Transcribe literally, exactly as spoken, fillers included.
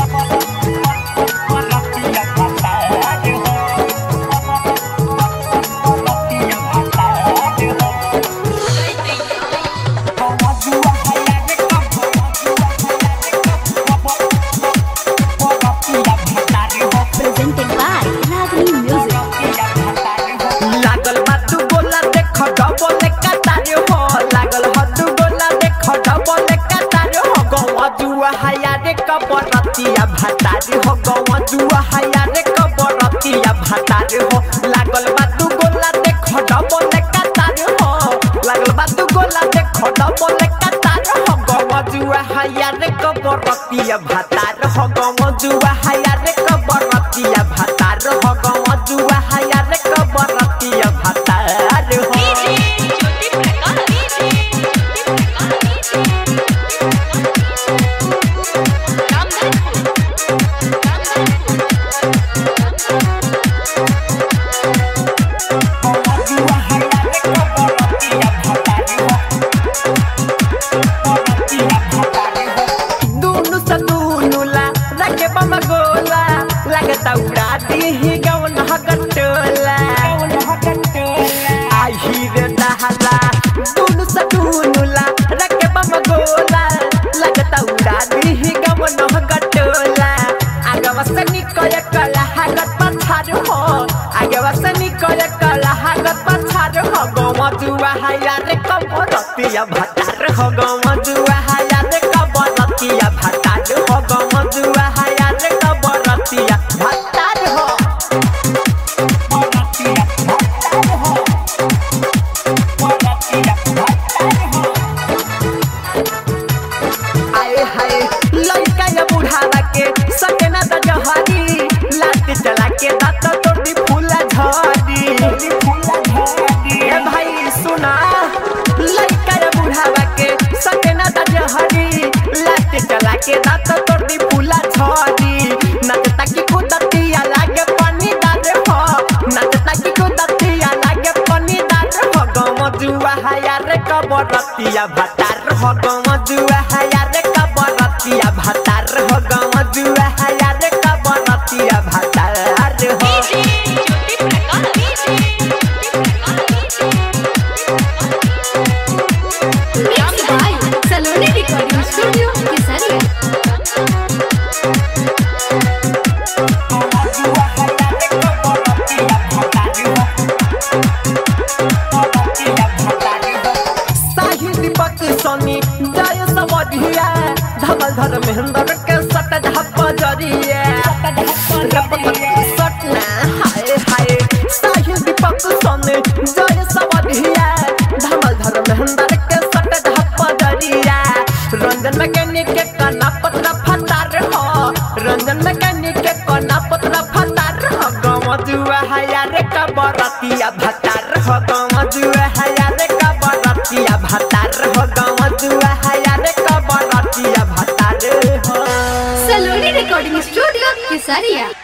कबरतिया भातारी हो गवा जुआ हाया रे कबरतिया भातारी हो लागल बा दू गोला देखो डबल कतार हो लागल बा दू गोला देखो डबल कतार हो गवा जुआ हाया रे कबरतिया भातार हो गवा जुआ हाया रे कबरतिया भातार हो गवा जुआ हाया रे कबरतिया भातार हो उड़ाती ही गवन हकटोला आही रे दहला दुनु सटुनुला रके बम गोला लगता उड़ाती ही गवन हकटोला आगे वसनी कोय कला हगत पछार हो आगे वसनी कोय कला हगत पछार हो गवा जुआ हाया रे कबरतिया भातार हो गवा जुआ हाया रे कबरतिया भातार हो गवा जुआ हाया रे कबरतिया भातार हो आए हाय लड़का या बुढ़ावा के सकेना द जहरी लात चला के दांत तोड़ी फूला झड़ी ए भाई सुना लड़का या बुढ़ावा के सकेना द जहरी लात चला के दांत तोड़ी फूला झड़ी नचता की कुदतिया लागे पानी दार हो नचता की कुदतिया लागे पानी दार हो गवा जुआ हाया रे कबरतिया भातार हो गवा जुआ हाया रे कबरतिया भातार हो गवा जुआ हाया रे कबरतिया भातार हो सलोनी रिकॉर्डिंग स्टूडियो केसरिया सोनी जय सवधिया धमल धर महेंद्र के सट धप जरिए सटना हाय हाय साहिल दीपक सोनी जय सवधिया धमल धर महेंद्र के सट धप जरिए रंजन मैकेनिक के कना पत्र फतार हो रंजन मैकेनिक के कना पत्र फतार हो गवा जुआ हाया रे कबरतिया भातार हो गवा जुआ हाया रे कबरतिया भातार हो गवा जुआ हाया रे कबरतिया भातार हो सलोनी रिकॉर्डिंग स्टूडियो केसरिया।